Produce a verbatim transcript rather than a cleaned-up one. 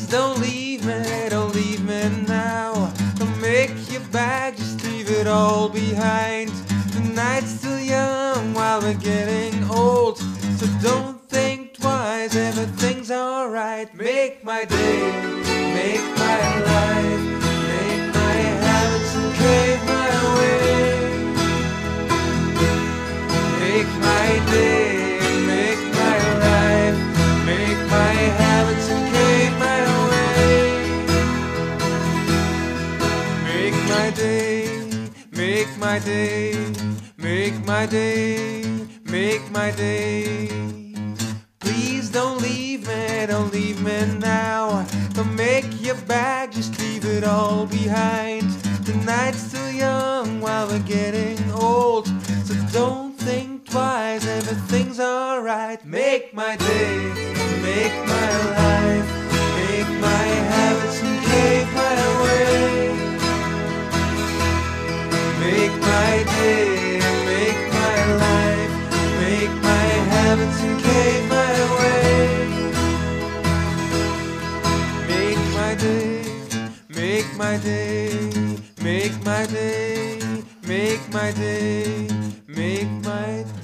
don't leave me, don't leave me now. Don't make your bag, just leave it all behind. The night's still young while we're getting old, so don't think twice, everything's alright. Make my day, make my life, make my habits and pave my way. Make my day, make my life, make my habits and pave my way. Make my day, make my day, make my day, make my day. Please don't leave me, don't leave me now. Don't make your bag, just leave it all behind. The night's still young while we're getting old, so don't think twice, everything's alright. Make my day, make my life, make my habits and pave my way. Make my day, make my life, make my habits and pave my way. Make my day, make my day, make my day, make my day, make my day.